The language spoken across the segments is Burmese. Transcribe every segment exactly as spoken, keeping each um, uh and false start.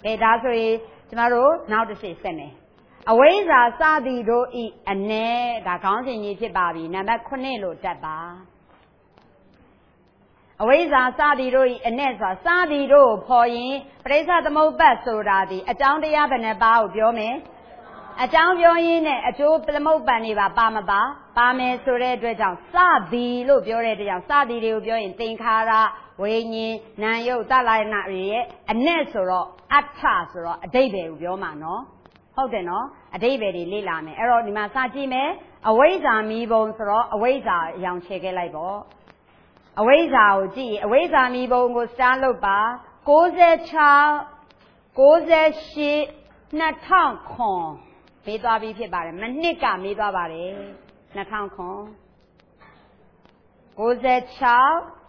ကဲဒါဆိုရင်ကျမတို့နောက်တစ်ချက်ဆက်မယ်အဝိဇ္ဇာစသည်တို့ဤအ내ဒါခေါင်းစဉ်ကြီးဖြစ်ပါပြီနံပါတ်ခုလို့တက်ပါအဝိဇ္ဇာစသည်တို့ဤအ내ဆိုတာစသည်တို့ကိုဖော်ရင်ပရိစ္ဆသမုပ္ပတ်ဆိုတာဒီအကြောင်းတရားဘယ်နှပါးကိုပြောမယ်အကြောင်းပြောရင်းနဲ့အကျိုးသမုပ္ပတ်နေပါပါမပါပါမယ်ဆိုတဲ့အတွက်ကြောင့်စသည်လို့ပြောတဲ့အတွက်ကြောင့်စသည်တွေကိုပြောရင်သင်္ခါရဝိညာဉ်နာယုတ်တလာယနာရဲ့အ내ဆိုတော့အဋ္ဌဆိုတော့အဓိပ္ပာယ်ကိုပြောမှာနော်ဟုတ်တယ်နော်အဓိပ္ပာယ်တွေလေ့လာမယ်အဲ့တော့ဒီမှာစကြည့်မယ်အဝိဇ္ဇာမီးပုံဆိုတော့အဝိဇ္ဇာအရောင်ချဲခဲ့လိုက်ပေါ့အဝိဇ္ဇာကိုကြည့်အဝိဇ္ဇာမီးပုံကိုစတားလုပ်ပါ၉၆ ၉၈ ၂၀၀၀မေးသွားပြီးဖြစ်ပါတယ်မနှစ်ကမေးသွားပါတယ်၂၀၀၀၉၆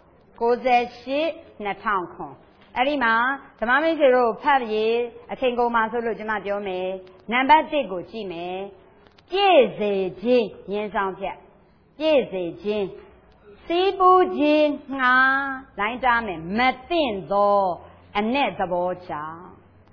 ၉၈ ၂၀၀၀အဲ့ဒီမှာဓမ္မမိတ်ဆွေတို့ဖတ်ရေးအချိန်ကုန်မှာဆိုလို့ကျွန်မပြောမယ်နံပါတ်၁ကိုကြည့်မယ်ပြည့်စေခြင်းရင်းဆောင်ဖြတ်ပြည့်စေခြင်းစီးပူးခြင်းငှာလိုင်းတားမယ်မသင့်သောအ내သဘောကြောင့်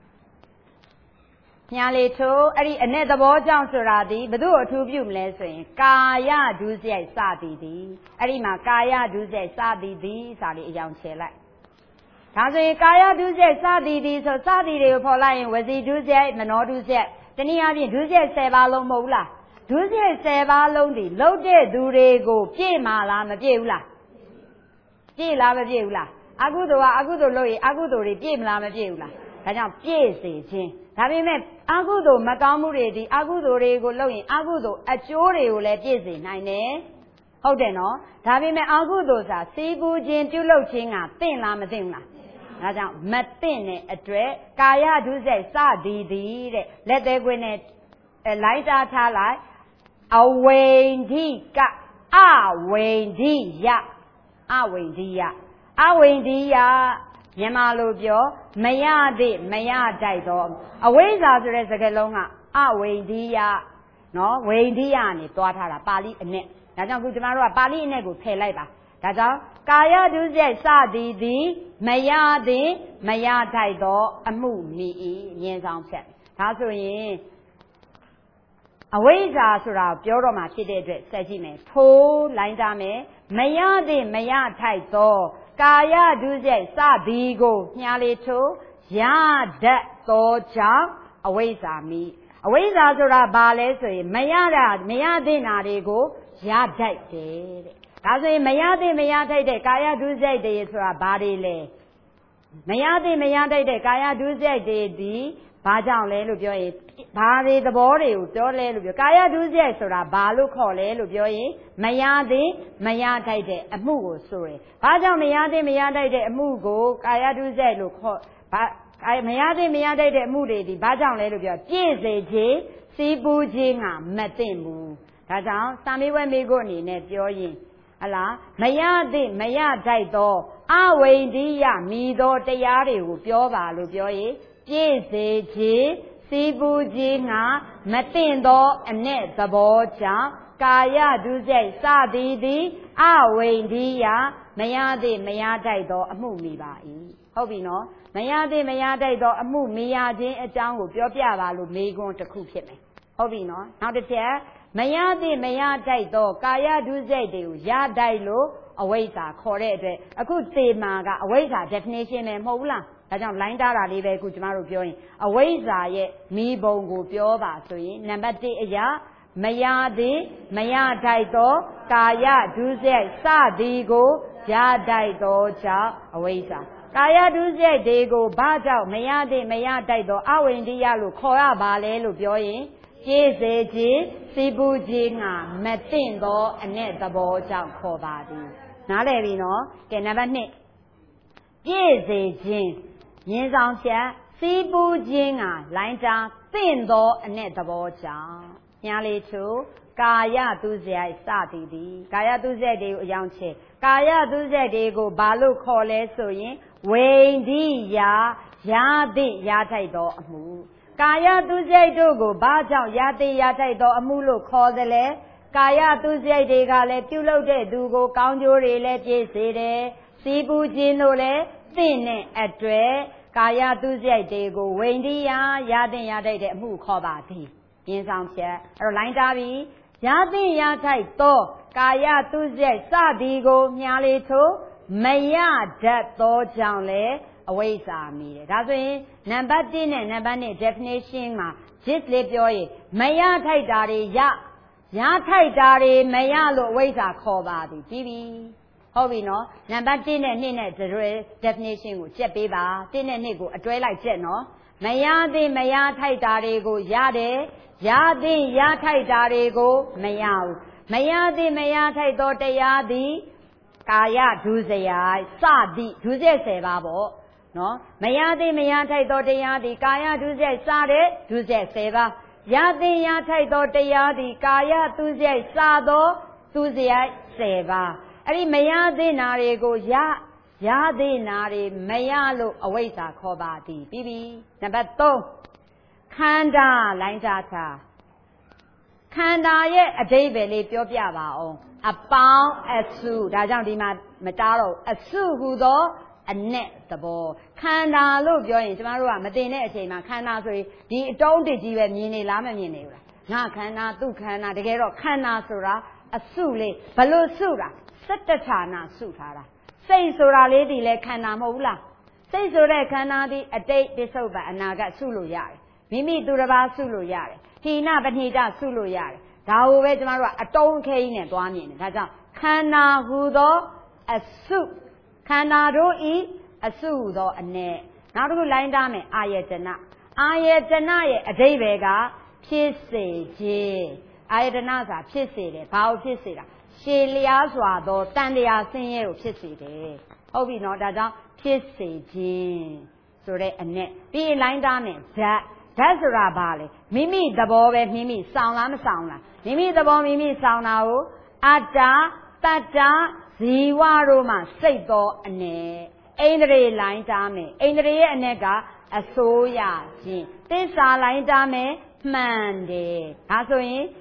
ညာလေထိုးအဲ့ဒီအ내သဘောကြောင့်ဆိုတာဒီဘု து အထူးပြုမလဲဆိုရင်ကာယဒုစရိုက်စသည်သည်အဲ့ဒီမှာကာယဒုစရိုက်စသည်သည်စာလေးအယောင်ချဲလိုက်ဒါဆိုရင်ကာယဒုစရိုက်စသည်သည်ဆိုစသည်တွေကိုဖော်လိုက်ရင်ဝစီဒုစရိုက်မနောဒုစရိုက်တနည်းအားဖြင့်ဒုစရိုက်၁၀ပါးလုံးမဟုတ်လားဒုစရိုက်၁၀ပါးလုံးဒီလှုပ်တဲ့သူတွေကိုပြည့်မှာလားမပြည့်ဘူးလားပြည့်လားမပြည့်ဘူးလားအကုသိုလ်ကအကုသိုလ်လုပ်ရင်အကုသိုလ်တွေပြည့်မလားမပြည့်ဘူးလားဒါကြောင့်ပြည့်စေခြင်းဒါပေမဲ့အကုသိုလ်မကောင်းမှုတွေဒီအကုသိုလ်တွေကိုလုပ်ရင်အကုသိုလ်အကျိုးတွေကိုလည်းပြည့်စေနိုင်တယ်ဟုတ်တယ်နော်ဒါပေမဲ့အကုသိုလ်စာစီးပူးခြင်းပြုလုပ်ခြင်းကတင့်လားမတင့်ဘူးလားဒါကြောင့်မသင့်တဲ့အတွက်ကာယဒုစရိုက်စသည်သည်တဲ့လက်သေးခွင်းနဲ့လိုက်တာထားလိုက်အဝိန္ဒိကအဝိန္ဒိယအဝိန္ဒိယအဝိန္ဒိယမြန်မာလိုပြောမရသည့်မရတိုက်သောအဝိဇ္ဇာဆိုတဲ့စကားလုံးကအဝိန္ဒိယနော်ဝိန္ဒိယကနေတွားထားတာပါဠိအ내ဒါကြောင့်ခုကျမတို့ကပါဠိအ내ကိုဖယ်လိုက်ပါဒါကြောင့်ကာယဒုစရိုက်စသည်သည်မရသည်မရထိုက်သောအမှုမိ၏ဉာဏ်ဆောင်ဖြတ်ဒါဆိုရင်အဝိဇ္ဇာဆိုတာပြောတော့မှဖြစ်တဲ့အတွက်ဆက်ကြည့်မယ်ထိုးလိုင်းသားမယ်မရသည်မရထိုက်သောကာယဒုစရိုက်စသည်ကိုညားလေးထိုးရတတ်သောကြောင့်အဝိဇ္ဇာမိအဝိဇ္ဇာဆိုတာဘာလဲဆိုရင်မရတာမရသင့်တာတွေကိုရတတ်တယ်တဲ့ဒါဆိုရင်မရသင့်မရထိုက်တဲ့ကာယဒုစရိုက်တွေဆိုတာဘာတွေလဲမရသင့်မရထိုက်တဲ့ကာယဒုစရိုက်တွေဒီဘာကြောင့်လဲလို့ပြောရင်ဘာတွေသဘောတွေကိုပြောလဲလို့ပြောကာယဒုစရိုက်ဆိုတာဘာလို့ခေါ်လဲလို့ပြောရင်မရသင့်မရထိုက်တဲ့အမှုကိုဆိုရယ်ဘာကြောင့်မရသင့်မရထိုက်တဲ့အမှုကိုကာယဒုစရိုက်လို့ခေါ်ဘာမရသင့်မရထိုက်တဲ့အမှုတွေဒီဘာကြောင့်လဲလို့ပြောပြည့်စေခြင်းစီးပူးခြင်းကမသင့်ဘူးဒါကြောင့်စာမေးပွဲမေးခွန်းအနေနဲ့ပြောရင်ဟလားမရသင့်မရထိုက်သောအဝိန္ဒိယမိသောတရားတွေကိုပြောပါလို့ပြောရင်ပြည့်စေခြင်းစီးပူးခြင်းကမသင့်သောအ내သဘောကြောင့်ကာယဒုစရိုက်စသည်သည်အဝိန္ဒိယမရသင့်မရထိုက်သောအမှုမိပါ၏ဟုတ်ပြီနော်မရသင့်မရထိုက်သောအမှုမိရခြင်းအကြောင်းကိုပြောပြပါလို့မေးခွန်းတစ်ခုဖြစ်မယ်ဟုတ်ပြီနော်နောက်တစ်ချက်မရသင့်မရထိုက်သောကာယဒုစရိုက်တွေကိုရထိုက်လို့အဝိဇ္ဇာခေါ်တဲ့အတွက်အခုသေမာကအဝိဇ္ဇာ definition ပဲမဟုတ်ဘူးလားဒါကြောင့် line တာတာလေးပဲအခုကျမတို့ပြောရင်အဝိဇ္ဇာရဲ့မိဘုံကိုပြောပါဆိုရင်နံပါတ်၁အရာမရသည်မရထိုက်သောကာယဒုစရိုက်စသည်ကိုရထိုက်သောကြောင့်အဝိဇ္ဇာကာယဒုစရိုက်တွေကိုဘာကြောင့်မရသင့်မရထိုက်သောအဝိန္ဒိယလို့ခေါ်ရပါလဲလို့ပြောရင်ပြည့်စေခြင်းစီးပူးခြင်းကမသင့်သောအ내သဘောကြောင့်ခေါ်ပါသည်နားလည်ပြီနော်ကဲနံပါတ်၂ပြည့်စေခြင်းဉာဏ်ဆောင်ဖြတ်စီးပူးခြင်းကလိုင်းတာသင့်သောအ내သဘောကြောင့်ညာလေးသူကာယဒုစရိုက်စသည်သည်ကာယဒုစရိုက်တွေကိုအယောင်ချေကာယဒုစရိုက်တွေကိုဘာလို့ခေါ်လဲဆိုရင်ဝိန္ဒိယရသည့်ရထိုက်သောအမှုကာယဒုစရိုက်တို့ကိုဘာကြောင့်ရသည့်ရထိုက်သောအမှုလို့ခေါ်သလဲကာယဒုစရိုက်တွေကလည်းပြုလုပ်တဲ့သူကိုကောင်းကျိုးတွေလည်းပြည့်စေတယ်စီးပူးခြင်းတို့လည်းသင့်တဲ့အတွက် Kaya Tuesday Dego, Wendia, Yadin Yade, Mu Kobati, in some chair, or Line Davi, Yadin Yatai To, Kaya Tuesday, Sadigo, Nyalito, Maya, that Do Janle, away Sami. That's why Nambatin and Nabani definition, just live your Maya Tai Dari, Ya, Ya Tai Dari, Maya Lo, ways are Kobati, T V. How we know? Number ten and nine the definition would check paper, ten and nickel, a tray like jet, no? Mayade, Maya Tai Darego, Yade, Yade, Yatai Darego, Mayao. Mayade, Maya Tai Dote Yadi, Kaya, Duzea, Sadi, Duze Sevabo, no? Mayade, Maya Tai Dote Yadi, Kaya, Duze Sade, Duze Seva. Yade, Yatai Dote Yadi, Kaya, Duze Sado, Duze Seva. Ari maya de nare go ya ya de nare maya lo away sa kobati bibi number two khanda line jata khanda ye adaibe le pyo pya ba ong apaung asu da jaung di ma ma ta ro asu hu do anet thabo khanda lo pyo yin chama ro ga ma tin de a chain ma khanda so yi di atong tit ji be myin ni la ma myin ni bu la nga khanda tu khanda takae ro khanda so ra asu le balo su ra Satachana Sutara. Say Sura lady like Kanamola. Say Sura Kanadi a date disoba and Naga Sulu Yari. Mimi Duraba Sulu Yari. He na but he does Sulu Yari. Thou wait tomorrow a don't cane and one in. That's a Kana Hudo a soup. Kana do eat a sudo a ne. Now to line down me, Ayetana. Ayetana a day vega, Pisse, Ayetanaza, Pisse, Pau Pisse. She lias wado, Tandia sing pissy. Oh, we know that pissy gin. So they a net. Be line down that. That's a rabali. Mimi the boy, Mimi sound lam sound. Mimi the boy, Mimi sound now. Ada, Tata, Ziwa Roma, say do a ne. Ain't the line down me. Ain't the nega, a soya gin. This are line down me, Monday. That's why,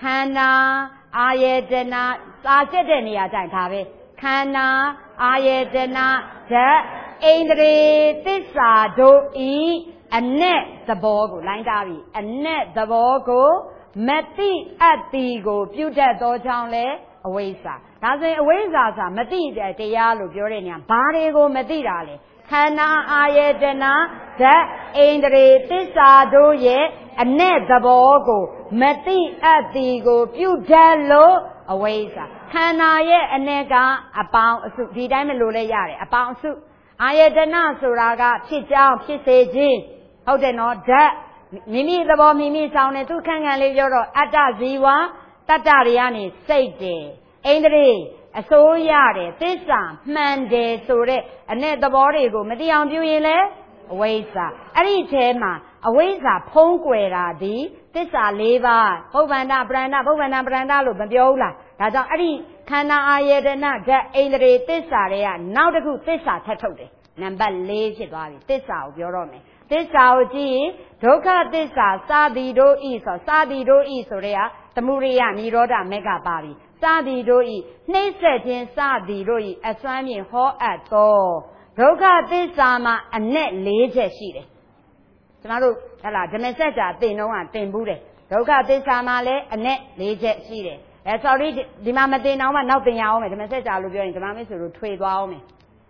Kana. Ayedana, Sajadenia, Tabe, Kana, Ayedana, the Andre, Tissa, do e, a net the bogo, Landavi, a net the bogo, Mati at the go, Puta do Janle, Awesa. That's a Awesa, Mati, the Yalu, Purania, Barego, Matirale, Kana, Ayedana, the Andre, Tissa, do ye. A net the bogo, Mati at the go, Putello, away, sir. Can I a nega, a pound soup, the diamond lule yari, a pound soup. I had a nasuraga, chitja, chiseji. How they know that? Mimi the bomb, Mimi sounded two can and leave your Ata Ziwa, Tatariani, Sage. Ain't a so yari, this son, Mande, Sure, a net the body go, Mati on Buile, away, sir. Any tema. Awesa Ponguera di, Tissa leva, Hovana Branda, Hovana Branda, Lubabiola, Tata Ari, Kana Ayedana, the Andre Tissa, now the good Tissa Tatode, Number Lazy Body, Tissa of Yorome. Tissa G, Toka Tissa, Sadi do is or Sadi do is or rea, the Muria, Niroda, Mega Body, Sadi do e, Naset Sadi do e, a swami ho at all. Toka Tissa ma a net lazy sheet. Tomorrow, the message they know and ten bude. Doga this amale, a net, legit see it. That's already the mamma they know nothing out. The message I'll be going to mamma to trade wow me.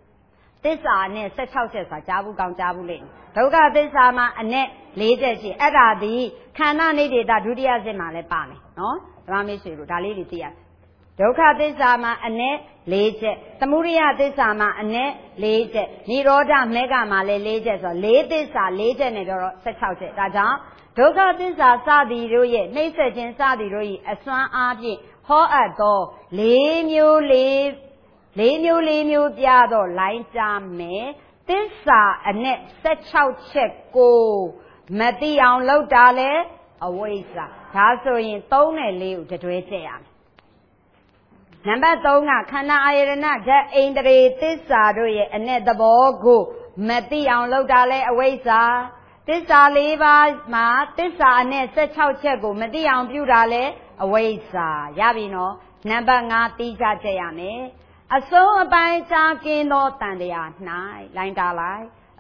This are net such houses like Jabu Gang Jabu Lane. Doga this ama a net, legit see. Ada the cana needed that duty as a malebani. No? Rami Suru, Dalili Tia. Doka this ama a net, legit. The Muria this ama a net, legit. Niroda mega male legit or latest are legit or such houses. Raja. Doka this are Sadi Roye, Message in Sadi Roye, a swan argy, ho at do, lame you live, lame you lame you diado, line jam me. This are a net, such out check go. Mati on low dale, away, sir. Tasso in tone and live to do it. Number Tonga, Kana Irena, Jack ain't the Tissa do ye, and net the ball go. Mati on low dale away, sir. Tissa leva, ma, Tissa net, such how chego, Mati on Budale away, sir. Yabino, number not Tisa Jayame. A so a by talking no Tandia, nine, line dalai.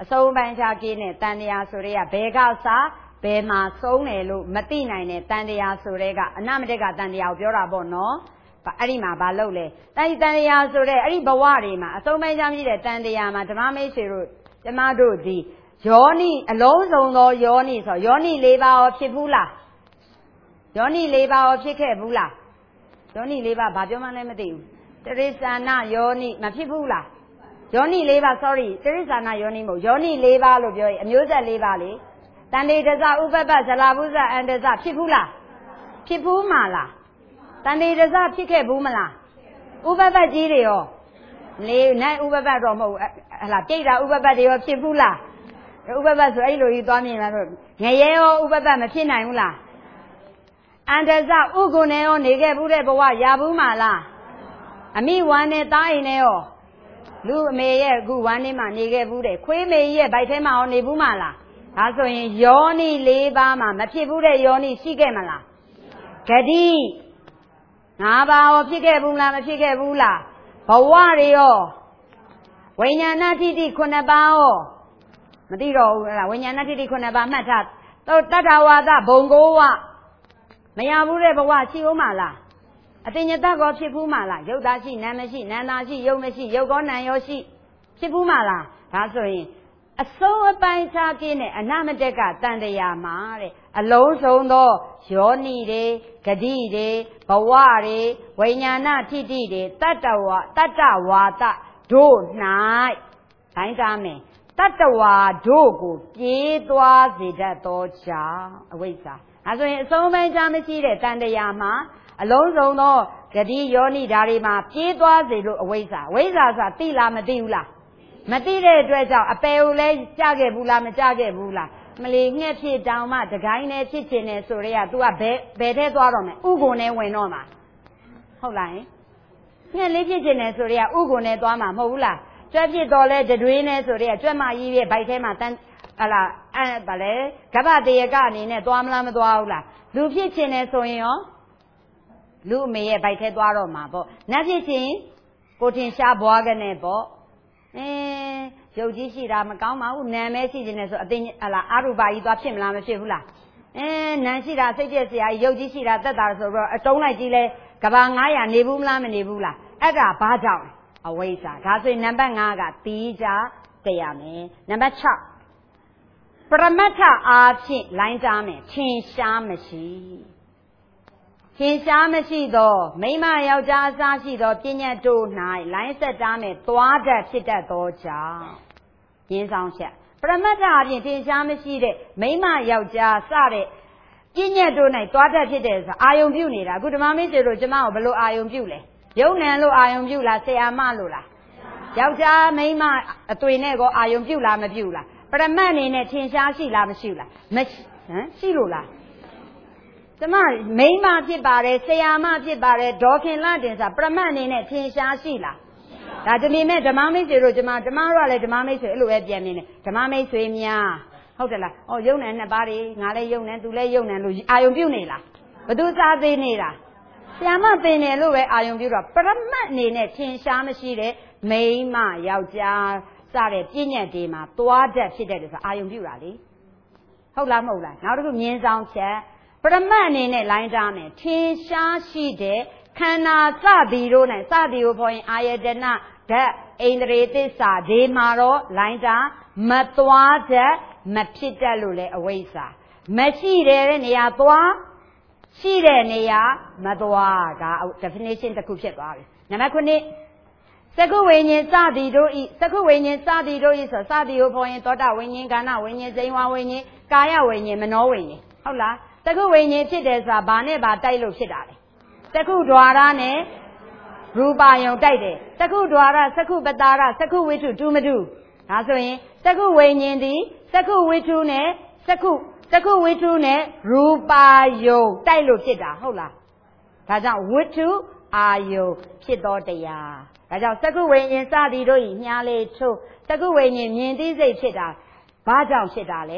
အဆုံးပိုင်းခြားကင်းတဲ့တန်တရားဆိုတဲ့ကဘယ်ကစားဘယ်မှာဆုံးတယ်လို့မသိနိုင်တဲ့တန်တရားဆိုတဲ့ကအနမတက်ကတန်တရားကိုပြောတာပေါ့နော်အဲ့ဒီမှာဘာလုပ်လဲတန်တန်တရားဆိုတဲ့အဲ့ဒီဘဝတွေမှာအဆုံးပိုင်းခြားမရှိတဲ့တန်တရားမှာဓမ္မမိတ်ဆွေတို့ကျမတို့ဒီယောနိအလုံးစုံသောယောနိဆိုယောနိ၄ပါးရောဖြစ်ဘူးလားယောနိ၄ပါးရောဖြစ်ခဲ့ဘူးလားယောနိ၄ပါးဘာပြောမှလည်းမသိဘူးတရိစ္ဆာနယောနိမဖြစ်ဘူးလားယောနိ၄ပါး sorry တရိစ္ဆာနယောနိမဟုတ်ယောနိ၄ပါးလို့ပြောရင်အမျိုးဆက်၄ပါးလေတန်တေတဇဥပပဇလာဘုဇအန္တဇဖြစ်ဘူးလားဖြစ်ဘူးမှာလားတန်တေတဇဖြစ်ခဲ့ဘူးမလားဥပပကြီးတွေရောလေနိုင်ဥပပတော့မဟုတ်ဟလာပြိတ္တာဥပပတွေရောဖြစ်ဘူးလားဥပပဆိုအဲ့လိုကြီးသွားမြင်လာတော့ငရဲရောဥပပမဖြစ်နိုင်ဘူးလားအန္တဇဥဂုဏရောနေခဲ့ဘူးတဲ့ဘဝရဘူးမှာလားအမိဝမ်းနဲ့တားအိမ်နဲ့ရောလူအမေရဲ့အခုဝမ်းနဲ့မှနေခဲ့ဘူးတဲ့ခွေးမေရဲ့ဗိုက်ထဲမှာရောနေဘူးမှာလားဒါဆိုရင်ယောနိ၄ပါးမှာမဖြစ်ဘူးတဲ့ယောနိရှိခဲ့မလားဂတိ၅ပါးရောဖြစ်ခဲ့ဘူးလားမဖြစ်ခဲ့ဘူးလားဘဝတွေရောဝိညာဏထိတိခုနှစ်ပါးရောမသိတော့ဘူးအဲ့ဒါဝိညာဏထိတိခုနှစ်ပါးမှတ်ထားတော့တတ္တဝါဒဘုံကိုဝမရဘူးတဲ့ဘဝရှိဦးမှာလားအတင်ညတကောဖြစ်ဘူးမှာလားရုပ်သားရှိနာမ်မရှိနာမ်သားရှိရုပ်မရှိရုပ်ကောနာမ်ရောရှိဖြစ်ဘူးမှာလားဒါဆိုရင်အဆုံးအပိုင်းခြားကင်းတဲ့အနမတက်ကတန်တရားမှာတဲ့အလုံးစုံသောယောနိတွေဂတိတွေဘဝတွေဝိညာဏထိတိတွေတတ္တဝါတတ္တဝါဒတို့၌တိုင်းသားမယ်တတ္တဝါတို့ကိုပြေးသွားစေတတ်သောကြောင့်အဝိဇ္ဇာအဲဆိုရင်အဆုံးပိုင်းခြားမရှိတဲ့တန်တရားမှာအလုံးစုံသောဂတိယောနိဓာတွေမှာပြေးသွားစေလို့အဝိဇ္ဇာအဝိဇ္ဇာဆိုတာသိလားမသိဘူးလားမသိတဲ့အတွက်ကြောင့်အပယ်ကိုလည်းကြားခဲ့ဘူးလားမကြားခဲ့ဘူးလားမလီငှက်ဖြစ်တောင်မှတကိုင်းနဲ့ဖြစ်ချင်တယ်ဆိုတော့ तू ကဘယ်ဘယ်ထဲသွားတော့မယ်ဥကုန်နဲ့ဝင်တော့မှာဟုတ်လားငှက်လေးဖြစ်ချင်တယ်ဆိုတော့ဥကုန်နဲ့သွားမှာမဟုတ်ဘူးလားကြွက်ဖြစ်တော့လဲတတွေးနဲ့ဆိုတော့ကြွက်မကြီးရဲ့ဗိုက်ထဲမှာတန်းဟလာအဲ့ဗာလေကပ္ပတေယကအနေနဲ့သွားမလားမသွားဘူးလားလူဖြစ်ချင်တယ်ဆိုရင်ရောလူအမေရဲ့ဗိုက်ထဲသွားတော့မှာပေါ့နတ်ဖြစ်ချင်ကိုထင်ရှားဘွားကနေပေါ့အဲရုပ်ကြီးရှိတာမကောင်းပါဘူးနာမဲရှိနေတယ်ဆိုအသိဟလာအာရူပါကြီးသွားဖြစ်မလားမဖြစ်ဘူးလားအဲနာရှိတာစိတ်ပြည့်စရာရုပ်ကြီးရှိတာတက်တာဆိုတော့အတုံးလိုက်ကြီးလဲကဘာငါးရာနေဘူးမလားမနေဘူးလားအဲ့ဒါဘာကြောင့်အဝိဇ္ဇာဒါဆိုရင်နံပါတ်၅ကတီးကြတရားမယ်နံပါတ်၆ပရမတ္ထအားဖြင့်လိုင်းကြားမယ်ထင်ရှားမရှိထင်ရှားမရှိသောမိမယောက်ျားအစားရှိသောပညာတို့၌လိုင်းဆက်တားမဲ့သွားတတ်ဖြစ်တတ်သောကြောင့်ရင်းဆောင်ချက်ပရမတ္ထအပြင်ထင်ရှားမရှိတဲ့မိမယောက်ျားစတဲ့ပညာတို့၌သွားတတ်ဖြစ်တဲ့ဆိုအာယုံပြုနေတာအခုဓမ္မမိတ်ဆွေတို့ကျမကိုဘယ်လိုအာယုံပြုလဲယုံနံလို့အာယုံပြုလားဆရာမလို့လားယောက်ျားမိမအသွင်နဲ့ကောအာယုံပြုလားမပြုလားပရမတ်အနေနဲ့ထင်ရှားရှိလားမရှိဘူးလားမရှိဟမ်ရှိလို့လားကျမမိန်းမဖြစ်ပါတယ်ဆရာမဖြစ်ပါတယ်ဒေါခင်လတင်စာပရမတ်အနေနဲ့ထင်ရှားရှိလားဒါတမင်မဲ့ဓမ္မမိတ်ဆွေတို့ကျမဓမ္မတို့ကလည်းဓမ္မမိတ်ဆွေအဲ့လိုပဲပြန်နေတယ်ဓမ္မမိတ်ဆွေများဟုတ်တယ်လားဩယုံနံနှစ်ပါးတွေငါလည်းယုံနံသူလည်းယုံနံလို့အာယုံပြုနေလားဘသူစားသေးနေတာဆရာမပင်တယ်လို့ပဲအာယုံပြုတော့ပရမတ်အနေနဲ့ထင်ရှားမရှိတဲ့မိန်းမယောက်ျားစတဲ့ပြည့်ညက်တွေမှာသွားတတ်ဖြစ်တဲ့ဆိုအာယုံပြုတာလေဟုတ်လားမဟုတ်လားနောက်တစ်ခုမြင်းဆောင်ချက်ပရမတ်အနေနဲ့လိုင်းထားမယ်ထင်ရှားရှိတဲ့ခန္ဓာစသည်တို့နဲ့စသည်ကိုခေါ်ရင်အာယတနာဓာတ်ဣန္ဒြေသစ္စာဒီမှာတော့လိုင်းထားမသွားတတ်မဖြစ်တတ်လို့လေအဝိဇ္ဇာမရှိတဲ့နေရာသွားရှိတဲ့နေရာမသွားဒါ definition တစ်ခုဖြစ်သွားပြီနံပါတ်ခုစကုဝိညာဉ်စသည်တို့ဤစကုဝိညာဉ်စသည်တို့ဤဆိုစသည်ကိုခေါ်ရင်သောတာဝိညာဉ်ကာဏဝိညာဉ်ဇိဝဝိညာဉ်ကာယဝိညာဉ်မနောဝိညာဉ်ဟုတ်လားစကုဝိညာဉ်ဖြစ်တယ်ဆိုတာဘာနဲ့ဘာတိုက်လို့ဖြစ်တာလဲစကုဒွါရနဲ့ရူပါယုံတိုက်တယ်စကုဒွါရစကုပတာရစကုဝိထုတူမတူဒါဆိုရင်စကုဝိညာဉ်ဒီစကုဝိထုနဲ့စကုစကုဝိထုနဲ့ရူပါယုံတိုက်လို့ဖြစ်တာဟုတ်လားဒါကြောင့်ဝိထုအာယုံဖြစ်တော်တရားဒါကြောင့်စကုဝိညာဉ်စသည်တို့ဤညားလေးထိုးစကုဝိညာဉ်မြင်သိစိတ်ဖြစ်တာဘာကြောင့်ဖြစ်တာလဲ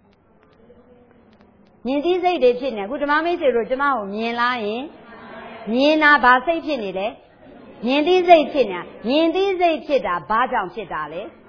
မြင်သိစိတ်တွေဖြစ်နေအခုဓမ္မမိတ်ဆွေတို့ကျမကိုမြင်လာရင်မြင်တာဘာစိတ်ဖြစ်နေလဲမြင်သိစိတ်ဖြစ်နေတာမြင်သိစိတ်ဖြစ်တာဘာကြောင့်ဖြစ်တာလဲ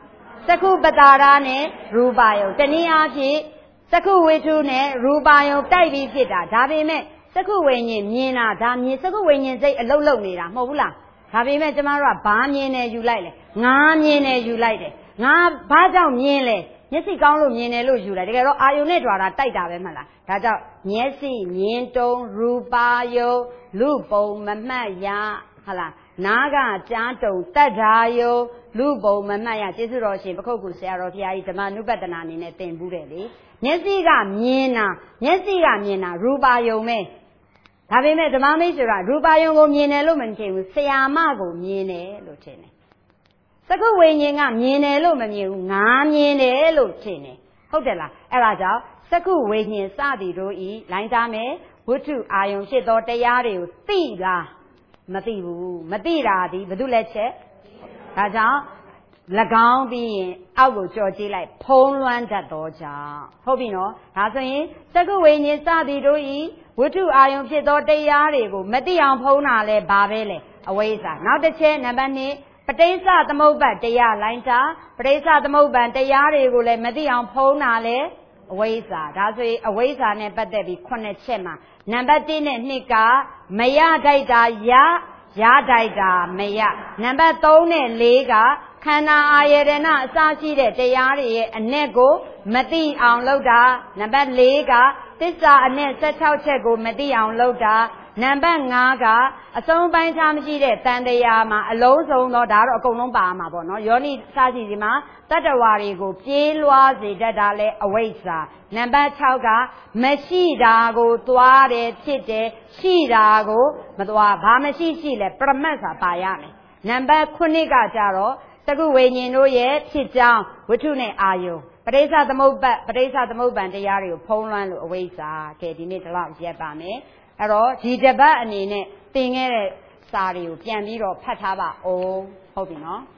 သက္ခုပတာရနဲ့ရူပါယုံတနည်းအားဖြင့်သက္ခုဝိထုနဲ့ရူပါယုံတိုက်ပြီးဖြစ်တာဒါပေမဲ့သက္ခုဝိညာဉ်မြင်တာဒါမြင်သက္ခုဝိညာဉ်စိတ်အလုံးလုံးနေတာမဟုတ်ဘူးလားဒါပေမဲ့ကျမတို့ကဘာမြင်တယ်ယူလိုက်လေငါမြင်တယ်ယူလိုက်တယ်ငါဘာကြောင့်မြင်လဲမျက်စိကောင်းလို့မြင်တယ်လို့ယူလိုက်တကယ်တော့အာယုန်နဲ့တွာတာတိုက်တာပဲမလားဒါကြောင့်မျက်စိမြင်တုံးရူပါယုံလူပုံမမှတ်ရဟုတ်လားနားကကြားတုံတတ္ထာယုံလူပုံမမှတ်ရကျေးဇူးတော်ရှင်ပခုတ်ကူဆရာတော်ဘုရားကြီးဓမ္မနုပဒနာအနေနဲ့သင်ဘူးတယ်လေမျက်စိကမြင်တာမျက်စိကမြင်တာရူပါယုံပဲဒါပေမဲ့ဓမ္မမိတ်ဆွေကရူပါယုံကိုမြင်တယ်လို့မထင်ဘူးဆရာမကိုမြင်တယ်လို့ထင်တယ်သက္ကုဝိညာဉ်ကမြင်တယ်လို့မမြင်ဘူးငါမြင်တယ်လို့ထင်တယ်ဟုတ်တယ်လားအဲ့ဒါကြောင့်သက္ကုဝိညာဉ်စသည်တို့ဤလိုင်းသားမယ်ဝတ္ထုအာယုံဖြစ်သောတရားတွေကိုသိလားမသိဘူးမသိတာဒီဘု து လက်ချက်ဒါကြောင့်၎င်းပြီးရင်အောက်ကိုကြော်ကြည့်လိုက်ဖုံးလွှမ်းတတ်သောကြောင့်ဟုတ်ပြီနော်ဒါဆိုရင်သက္ကုဝိညာဉ်စသည်တို့ဤဝတ္ထုအာယုံဖြစ်သောတရားတွေကိုမသိအောင်ဖုံးတာလဲဘာပဲလဲအဝိဇ္ဇာနောက်တစ်ချက်နံပါတ်နှစ်ပဋိစ္စသမုပ္ပါတရားလိုင်းတာပဋိစ္စသမုပ္ပါတရားတွေကိုလည်းမသိအောင်ဖုံးတာလဲအဝိဇ္ဇာဒါဆိုရင်အဝိဇ္ဇာနဲ့ပတ်သက်ပြီးခုနှစ်ချက်မှာနံပါတ်တစ်နဲ့နှစ်ကမရတိုက်တာရရတိုက်တာမရနံပါတ်သုံးနဲ့လေးကခန္ဓာအာယတနာအစရှိတဲ့တရားတွေရဲ့အ내ကိုမသိအောင်လုပ်တာနံပါတ်လေးကသစ္စာအ내၁၆ချက်ကိုမသိအောင်လုပ်တာနံပါတ်ငါးကအဆုံးပိုင်းခြားမရှိတဲ့တန်တရားမှာအလုံးစုံတော့ဒါတော့အကုန်လုံးပါမှာပေါ့နော်ယောနိစရှိစီမှာတတ္တဝါတွေကိုပြေးလွှားစေတတ်တာလဲအဝိဇ္ဇာနံပါတ်ခြောက်ကမရှိတာကိုသွားတယ်ဖြစ်တယ်ရှိတာကိုမသွားဘာမရှိရှိလဲပရမတ်စာပါရမယ်နံပါတ်ခုနှစ်ကကြတော့သက္ကုဝိညာဉ်တို့ရဲ့ဖြစ်ကြောင်းဝတ္ထုနဲ့အာယုံပဋိစ္စသမုပ္ပါပဋိစ္စသမုပ္ပါတရားတွေကိုဖုံးလွှမ်းလို့အဝိဇ္ဇာကဲဒီနေ့ဒီလောက်ရက်ပါမယ်အဲ့တော့ဒီတပတ်အနေနဲ့သင်ခဲ့တဲ့စာတွေကိုပြန်ပြီးတော့ဖတ်ထားပါအောင်ဟုတ်ပြီနော်